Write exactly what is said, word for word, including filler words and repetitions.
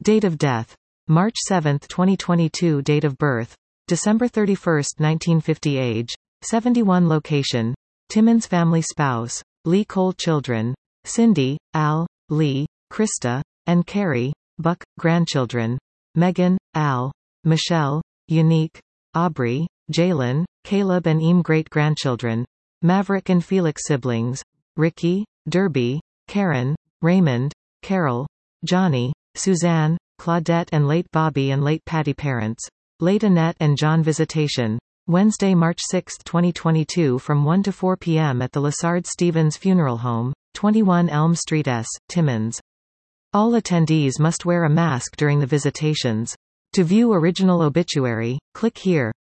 Date of death: March seventh, twenty twenty-two. Date of birth: December thirty-first, nineteen fifty. Age: seventy-one. Location: Timmons family. Spouse: Lee Cole. Children: Cindy, Al, Lee, Krista, and Carrie. Buck. Grandchildren: Megan, Al, Michelle, Unique, Aubrey, Jalen, Caleb and Eam. Great-grandchildren: Maverick and Felix. Siblings: Ricky, Derby, Karen, Raymond, Carol, Johnny, Suzanne, Claudette and late Bobby and late Patty. Parents: late Annette and John. Visitation: Wednesday, March sixth, twenty twenty-two from one to four p m at the Lassard Stevens Funeral Home, twenty-one Elm Street S, Timmons. All attendees must wear a mask during the visitations. To view original obituary, click here.